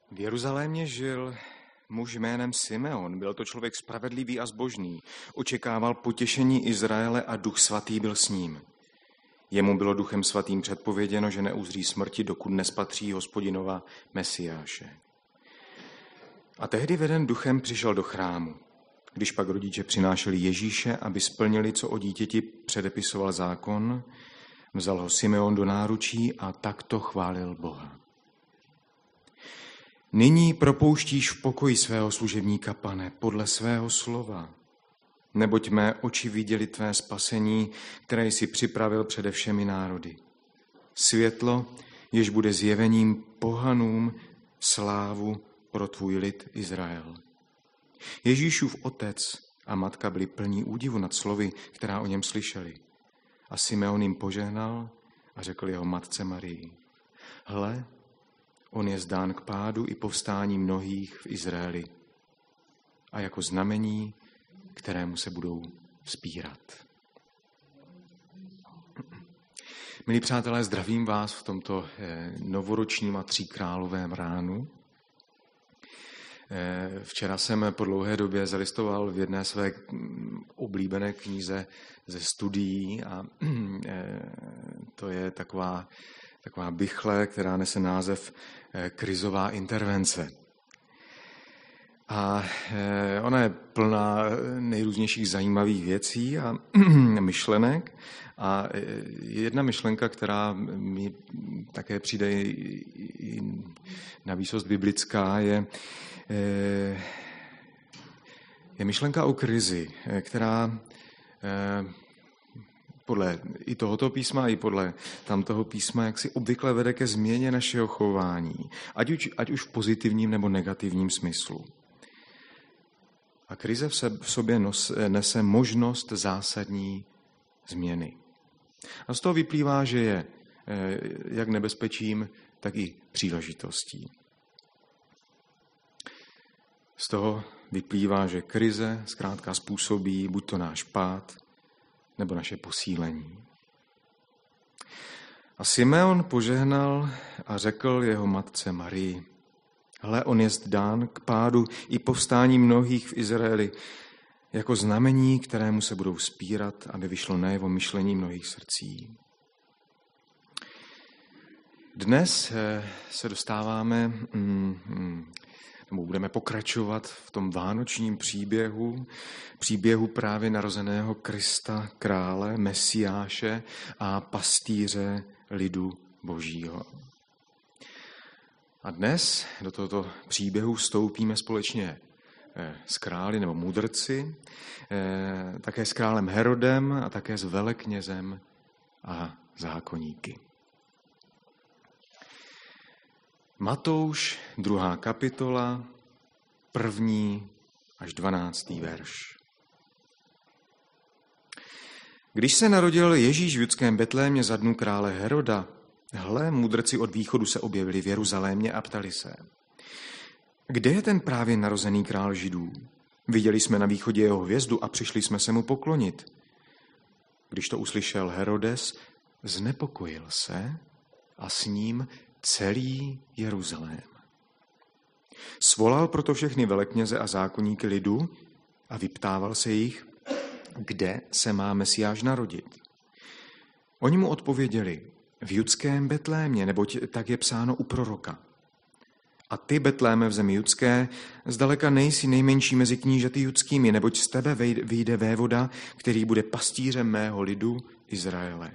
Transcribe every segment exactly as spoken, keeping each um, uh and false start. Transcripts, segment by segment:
V Jeruzalémě žil muž jménem Simeon. Byl to člověk spravedlivý a zbožný. Očekával potěšení Izraele a Duch svatý byl s ním. Jemu bylo Duchem svatým předpověděno, že neuzří smrti, dokud nespatří Hospodinova Mesiáše. A tehdy veden duchem přišel do chrámu. Když pak rodiče přinášeli Ježíše, aby splnili, co o dítěti předepisoval zákon, vzal ho Simeon do náručí a takto chválil Boha. Nyní propouštíš v pokoji svého služebníka, Pane, podle svého slova. Neboť mé oči viděli tvé spasení, které jsi připravil přede všemi národy. Světlo, jež bude zjevením pohanům, slávu pro tvůj lid Izrael. Ježíšův otec a matka byli plní údivu nad slovy, která o něm slyšeli. A Simeon jim požehnal a řekl jeho matce Marii: Hle, on je zdán k pádu i povstání mnohých v Izraeli a jako znamení, kterému se budou vzpírat. Milí přátelé, zdravím vás v tomto novoročním a tříkrálovém ránu. Včera jsem po dlouhé době zalistoval v jedné své oblíbené knize ze studií a to je taková, taková bichle, která nese název Krizová intervence. A ona je plná nejrůznějších zajímavých věcí a myšlenek. A jedna myšlenka, která mi také přijde i na výsost biblická, je, je myšlenka o krizi, která podle i tohoto písma, i podle tamtoho písma, jak si obvykle vede ke změně našeho chování, ať už, ať už v pozitivním nebo negativním smyslu. A krize v, se, v sobě nos, nese možnost zásadní změny. A z toho vyplývá, že je jak nebezpečím, tak i příležitostí. Z toho vyplývá, že krize zkrátka způsobí buď to náš pád, nebo naše posílení. A Simeon požehnal a řekl jeho matce Marii: Hle, on jest dán k pádu i povstání mnohých v Izraeli, jako znamení, kterému se budou vzpírat, aby vyšlo najevo myšlení mnohých srdcí. Dnes se dostáváme, nebo budeme pokračovat v tom vánočním příběhu, příběhu právě narozeného Krista, krále, Mesiáše a pastýře lidu Božího. A dnes do tohoto příběhu vstoupíme společně s králi nebo mudrci, také s králem Herodem a také s veleknězem a zákoníky. Matouš, druhá kapitola, první až dvanáctý verš. Když se narodil Ježíš v judském Betlémě za dnů krále Heroda, hle, mudrci od východu se objevili v Jeruzalémě a ptali se: Kde je ten právě narozený král Židů? Viděli jsme na východě jeho hvězdu a přišli jsme se mu poklonit. Když to uslyšel Herodes, znepokojil se a s ním celý Jeruzalém. Svolal proto všechny velekněze a zákoníky lidu a vyptával se jich, kde se má Mesiáš narodit. Oni mu odpověděli: v judském Betlémě, neboť tak je psáno u proroka. A ty, Betléme v zemi judské, zdaleka nejsi nejmenší mezi knížaty judskými, neboť z tebe vyjde vévoda, který bude pastýřem mého lidu Izraele.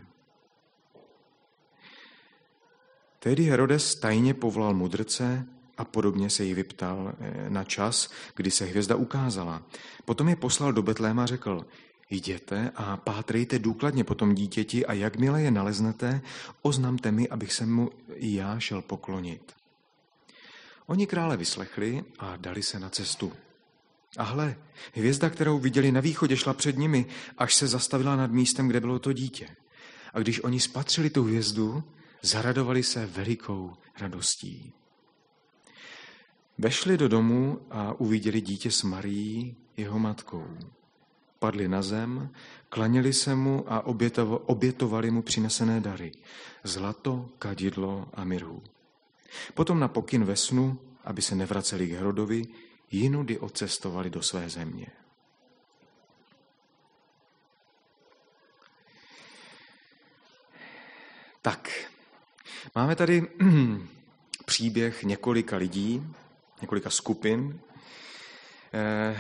Tehdy Herodes tajně povolal mudrce a podobně se jí vyptal na čas, kdy se hvězda ukázala. Potom je poslal do Betléma a řekl: Jděte a pátrejte důkladně po tom dítěti a jakmile je naleznete, oznamte mi, abych se mu i já šel poklonit. Oni krále vyslechli a dali se na cestu. A hle, hvězda, kterou viděli na východě, šla před nimi, až se zastavila nad místem, kde bylo to dítě. A když oni spatřili tu hvězdu, zaradovali se velikou radostí. Vešli do domu a uviděli dítě s Marií, jeho matkou. Padli na zem, klaněli se mu a obětovali mu přinesené dary, zlato, kadidlo a mirhu. Potom na pokyn ve snu aby se nevraceli k Herodovi, jinudy odcestovali do své země. Tak, máme tady příběh několika lidí, několika skupin. Eh,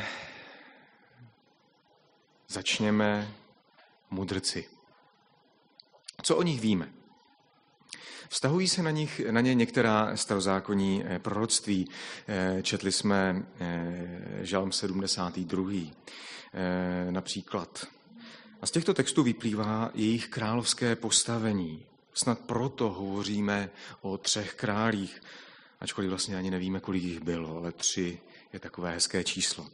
začněme mudrci. Co o nich víme? Vztahují se na, nich, na ně některá starozákonní proroctví. Četli jsme Žalm sedmdesátý druhý například. A z těchto textů vyplývá jejich královské postavení. Snad proto hovoříme o třech králích, ačkoliv vlastně ani nevíme, kolik jich bylo, ale tři je takové hezké číslo.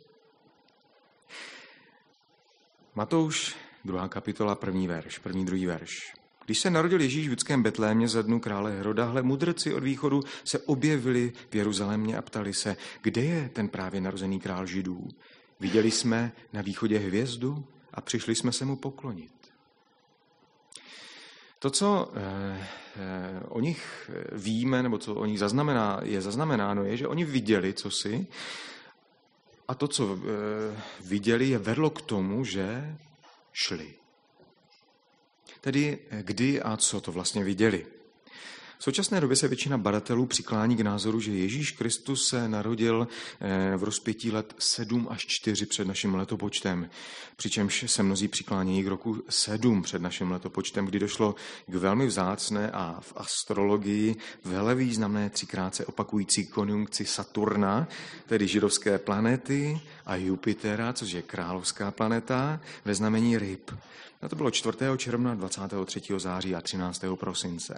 Matouš, druhá kapitola, první verš, první, druhý verš. Když se narodil Ježíš v judském Betlémě za dnů krále Heroda, hle, mudrci od východu se objevili v Jeruzalémě a ptali se, kde je ten právě narozený král Židů? Viděli jsme na východě hvězdu a přišli jsme se mu poklonit. To, co eh, eh, o nich víme, nebo co o nich zaznamená, je zaznamenáno, je, že oni viděli cosi a to, co eh, viděli, je vedlo k tomu, že šli. Tedy kdy a co to vlastně viděli. V současné době se většina badatelů přiklání k názoru, že Ježíš Kristus se narodil v rozpětí let sedm až čtyři před naším letopočtem, přičemž se mnozí přiklánějí k roku sedm před naším letopočtem, kdy došlo k velmi vzácné a v astrologii velevýznamné třikrát se opakující konjunkci Saturna, tedy židovské planety, a Jupitera, což je královská planeta, ve znamení ryb. A to bylo čtvrtého června, dvacátého třetího září a třináctého prosince.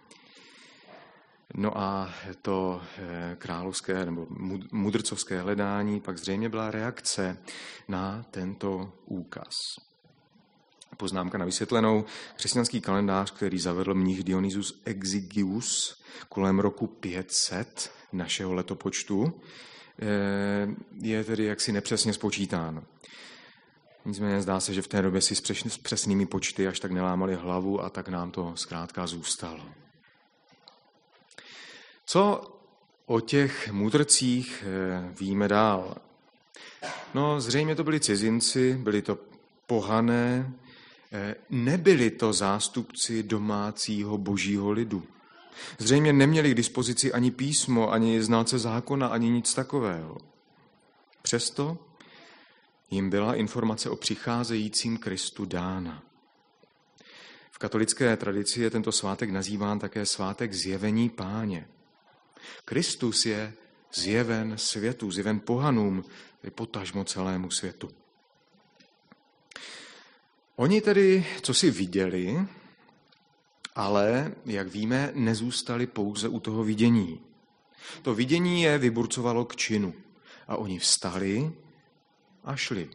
No a to královské nebo mudrcovské hledání pak zřejmě byla reakce na tento úkaz. Poznámka na vysvětlenou. Křesťanský kalendář, který zavedl mních Dionysius Exigius kolem roku pět set našeho letopočtu, je tedy jaksi nepřesně spočítán. Nicméně zdá se, že v té době si s přesnými počty až tak nelámali hlavu a tak nám to zkrátka zůstalo. Co o těch mudrcích víme dál? No, zřejmě to byli cizinci, byli to pohané, nebyli to zástupci domácího božího lidu. Zřejmě neměli k dispozici ani písmo, ani znalce zákona, ani nic takového. Přesto jim byla informace o přicházejícím Kristu dána. V katolické tradici je tento svátek nazýván také svátek zjevení Páně. Kristus je zjeven světu, zjeven pohanům, potažmo celému světu. Oni tedy, co si viděli, ale, jak víme, nezůstali pouze u toho vidění. To vidění je vyburcovalo k činu a oni vstali a šli.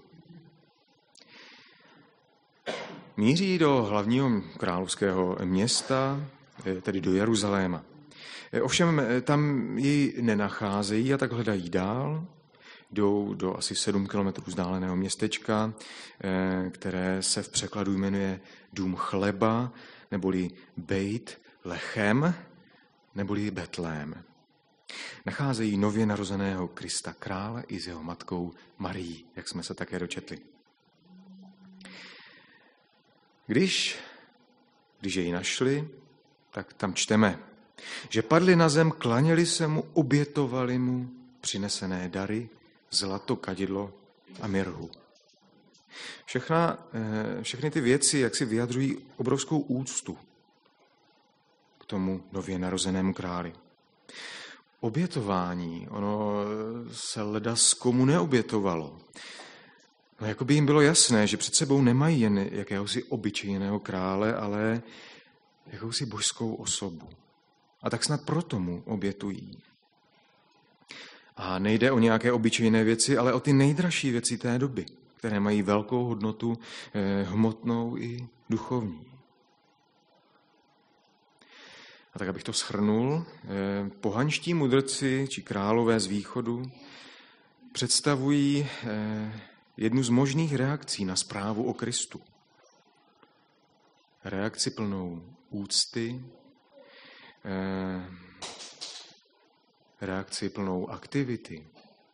Míří do hlavního královského města, tedy do Jeruzaléma. Ovšem tam ji nenacházejí a tak hledají dál. Jdou do asi sedm kilometrů vzdáleného městečka, které se v překladu jmenuje Dům chleba, neboli Bejt Lechem, neboli Betlém. Nacházejí nově narozeného Krista krále i s jeho matkou Marií, jak jsme se také dočetli. Když, když jej našli, tak tam čteme, že padli na zem, klaněli se mu, obětovali mu přinesené dary, zlato, kadidlo a mirhu. Všechna, všechny ty věci, jak si vyjadřují obrovskou úctu k tomu nově narozenému králi. Obětování, ono se ledas komu neobětovalo. No, jako by jim bylo jasné, že před sebou nemají jen jakéhosi obyčejného krále, ale jakousi božskou osobu. A tak snad proto mu obětují. A nejde o nějaké obyčejné věci, ale o ty nejdražší věci té doby, které mají velkou hodnotu eh, hmotnou i duchovní. A tak, abych to shrnul, eh, pohanští mudrci či králové z východu představují eh, jednu z možných reakcí na zprávu o Kristu. Reakci plnou úcty, eh, reakci plnou aktivity.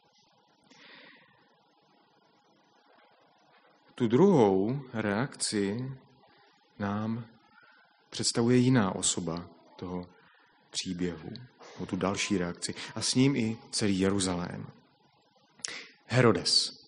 Tu druhou reakci nám představuje jiná osoba toho příběhu, o tu další reakci, a s ním i celý Jeruzalém. Herodes.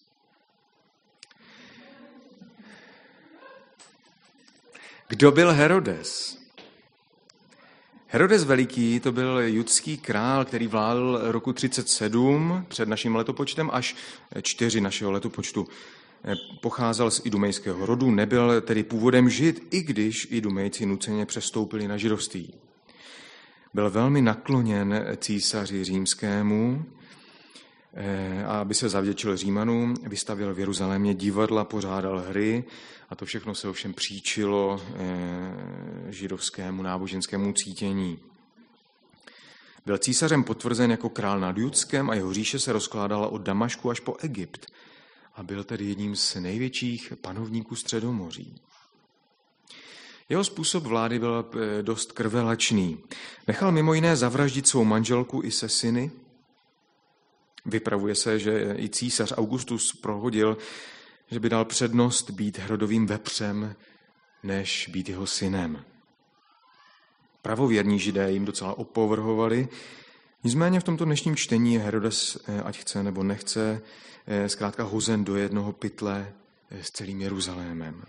Kdo byl Herodes? Herodes Veliký to byl judský král, který vládl roku třicet sedm před naším letopočtem až čtyři našeho letopočtu. Pocházel z idumejského rodu, nebyl tedy původem Žid, i když Idumejci nuceně přestoupili na židovství. Byl velmi nakloněn císaři římskému a aby se zavděčil Římanům, vystavil v Jeruzalémě divadla, pořádal hry a to všechno se ovšem příčilo židovskému náboženskému cítění. Byl císařem potvrzen jako král nad Judskem a jeho říše se rozkládala od Damašku až po Egypt a byl tedy jedním z největších panovníků Středomoří. Jeho způsob vlády byl dost krvelačný. Nechal mimo jiné zavraždit svou manželku i se syny. Vypravuje se, že i císař Augustus prohodil, že by dal přednost být Herodovým vepřem, než být jeho synem. Pravověrní Židé jim docela opovrhovali, nicméně v tomto dnešním čtení je Herodes, ať chce nebo nechce, zkrátka hozen do jednoho pytle s celým Jeruzalémem.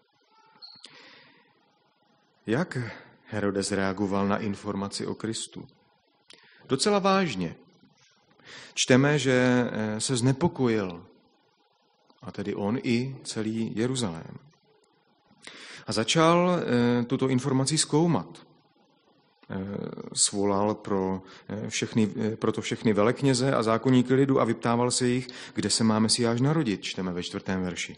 Jak Herodes reagoval na informaci o Kristu? Docela vážně. Čteme, že se znepokojil, a tedy on i celý Jeruzalém. A začal tuto informaci zkoumat. Svolal pro, všechny, pro to všechny velekněze a zákonníky lidu a vyptával se jich, kde se má Mesiáš narodit, čteme ve čtvrtém verši.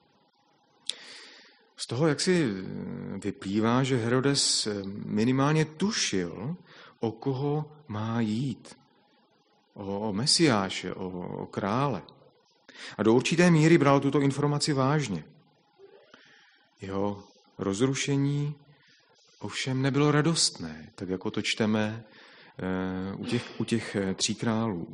Z toho, jak si vyplývá, že Herodes minimálně tušil, o koho má jít. O, o Mesiáše, o, o krále. A do určité míry bral tuto informaci vážně. Jeho rozrušení ovšem nebylo radostné, tak jako to čteme e, u těch, u těch tří králů.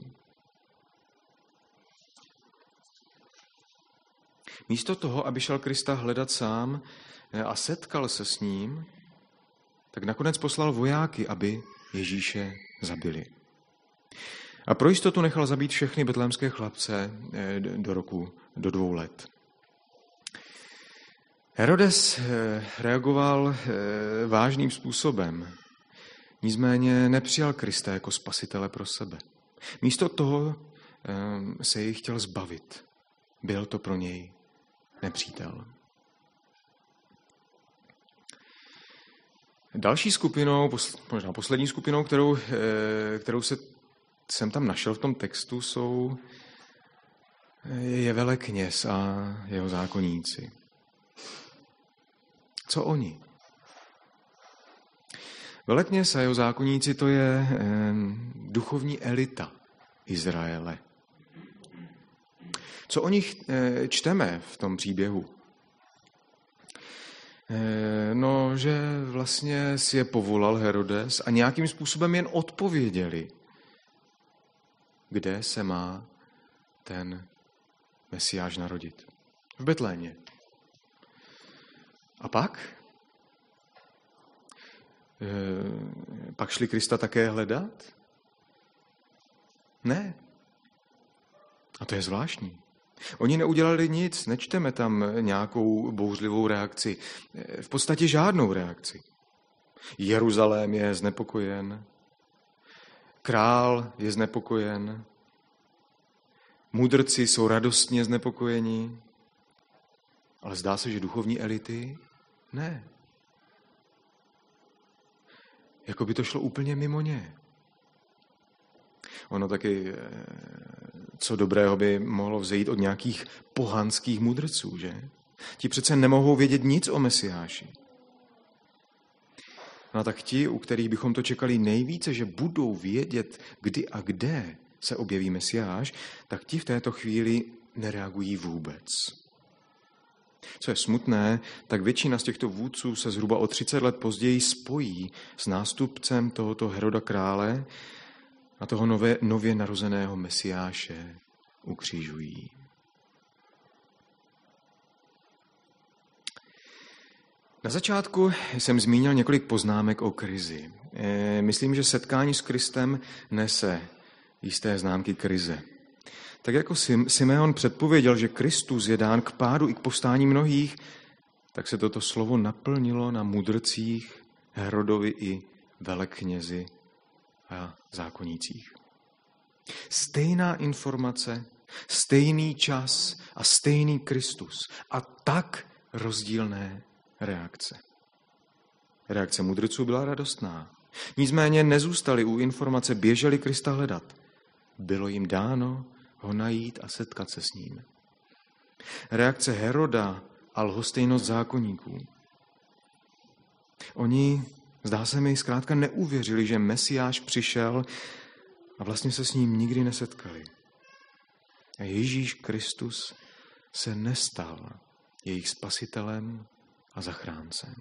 Místo toho, aby šel Krista hledat sám a setkal se s ním, tak nakonec poslal vojáky, aby Ježíše zabili. A pro jistotu nechal zabít všechny betlémské chlapce do roku, do dvou let. Herodes reagoval vážným způsobem, nicméně nepřijal Krista jako spasitele pro sebe. Místo toho se jej chtěl zbavit. Byl to pro něj nepřítel. Další skupinou, možná poslední skupinou, kterou, kterou se jsem tam našel v tom textu, jsou je velekněz a jeho zákonníci. Co oni? Velekněz a jeho zákonníci, to je duchovní elita Izraele. Co o nich čteme v tom příběhu? No, že vlastně si je povolal Herodes a nějakým způsobem jen odpověděli, kde se má ten Mesiáš narodit. V Betlémě. A pak? E, pak šli Krista také hledat? Ne. A to je zvláštní. Oni neudělali nic, nečteme tam nějakou bouřlivou reakci. V podstatě žádnou reakci. Jeruzalém je znepokojen. Král je znepokojen. Mudrci jsou radostně znepokojeni. Ale zdá se, že duchovní elity ne. Jako by to šlo úplně mimo ně. Ono taky, co dobrého by mohlo vzejít od nějakých pohanských mudrců, že? Ti přece nemohou vědět nic o Mesiáši. No a tak ti, u kterých bychom to čekali nejvíce, že budou vědět, kdy a kde se objeví Mesiáš, tak ti v této chvíli nereagují vůbec. Co je smutné, tak většina z těchto vůdců se zhruba o třicet let později spojí s nástupcem tohoto Heroda krále a toho nové, nově narozeného Mesiáše ukřižují. Na začátku jsem zmínil několik poznámek o krizi. Myslím, že setkání s Kristem nese jisté známky krize. Tak jako Simeon předpověděl, že Kristus je dán k pádu i k povstání mnohých, tak se toto slovo naplnilo na mudrcích, Herodovi i veleknězi a zákonících. Stejná informace, stejný čas a stejný Kristus a tak rozdílné reakce. Reakce mudrců byla radostná. Nicméně nezůstali u informace, běželi Krista hledat. Bylo jim dáno ho najít a setkat se s ním. Reakce Heroda a lhostejnost zákonníků. Oni, zdá se mi, zkrátka neuvěřili, že Mesiáš přišel a vlastně se s ním nikdy nesetkali. A Ježíš Kristus se nestal jejich spasitelem a zachráncem.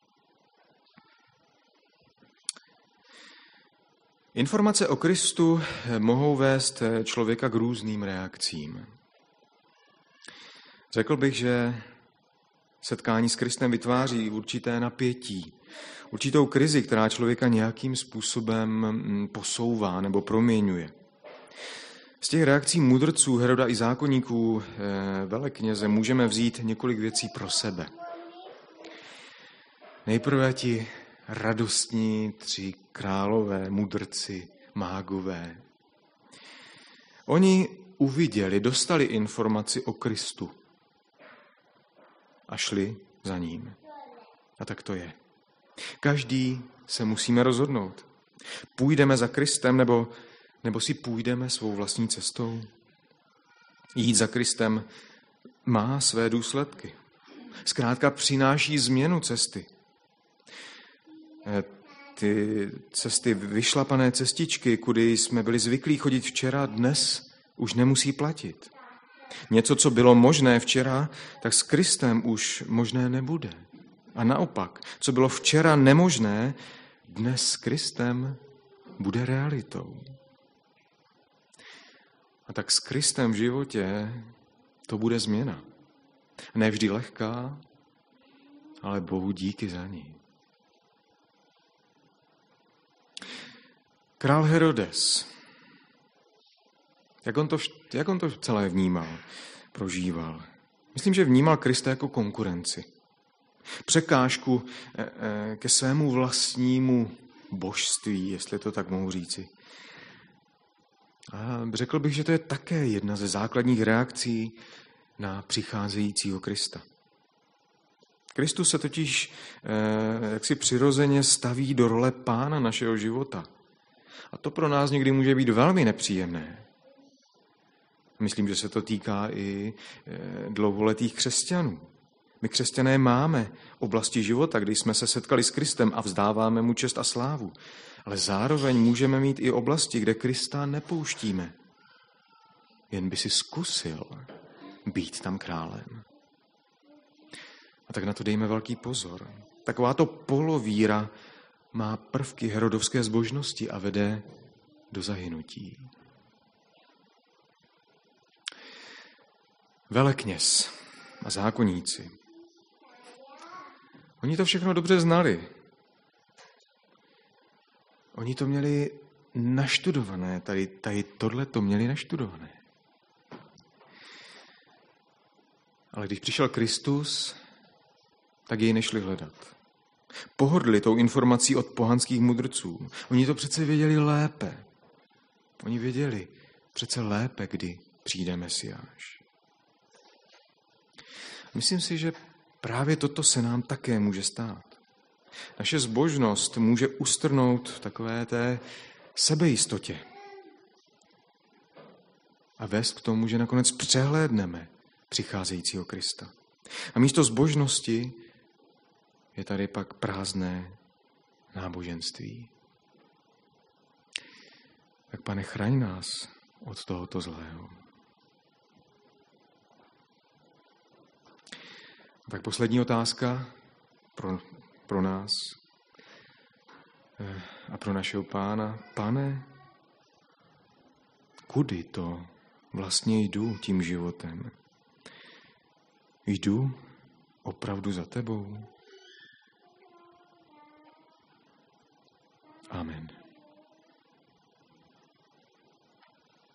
Informace o Kristu mohou vést člověka k různým reakcím. Řekl bych, že setkání s Kristem vytváří určité napětí, určitou krizi, která člověka nějakým způsobem posouvá nebo proměňuje. Z těch reakcí mudrců, Heroda i zákonníků velekněze můžeme vzít několik věcí pro sebe. Nejprve ti radostní tři králové, mudrci, mágové. Oni uviděli, dostali informaci o Kristu a šli za ním. A tak to je. Každý se musíme rozhodnout. Půjdeme za Kristem, nebo, nebo si půjdeme svou vlastní cestou. Jít za Kristem má své důsledky. Zkrátka přináší změnu cesty. Ty cesty, vyšlapané cestičky, kudy jsme byli zvyklí chodit včera, dnes už nemusí platit. Něco, co bylo možné včera, tak s Kristem už možné nebude. A naopak, co bylo včera nemožné, dnes s Kristem bude realitou. A tak s Kristem v životě to bude změna. Ne vždy lehká, ale Bohu díky za ní. Král Herodes. Jak on, to, jak on to celé vnímal, prožíval? Myslím, že vnímal Krista jako konkurenci. Překážku ke svému vlastnímu božství, jestli to tak mohu říci. A řekl bych, že to je také jedna ze základních reakcí na přicházejícího Krista. Kristus se totiž jaksi přirozeně staví do role pána našeho života. A to pro nás někdy může být velmi nepříjemné. Myslím, že se to týká i dlouholetých křesťanů. My křesťané máme oblasti života, kdy jsme se setkali s Kristem a vzdáváme mu čest a slávu. Ale zároveň můžeme mít i oblasti, kde Krista nepouštíme. Jen by si zkusil být tam králem. A tak na to dejme velký pozor. Takováto polovíra má prvky herodovské zbožnosti a vede do zahynutí. Velekněz a zákoníci. Oni to všechno dobře znali. Oni to měli naštudované, tady, tady tohle to měli naštudované. Ale když přišel Kristus, tak jej nešli hledat. Pohrdli tou informací od pohanských mudrců. Oni to přece věděli lépe. Oni věděli přece lépe, kdy přijde Mesiáš. Myslím si, že právě toto se nám také může stát. Naše zbožnost může ustrnout v takové té sebejistotě a vést k tomu, že nakonec přehlédneme přicházejícího Krista. A místo zbožnosti je tady pak prázdné náboženství. Tak Pane, chraň nás od tohoto zlého. Tak poslední otázka pro, pro nás a pro našeho Pána. Pane, kudy to vlastně jdu tím životem. Jdu opravdu za tebou? Amen.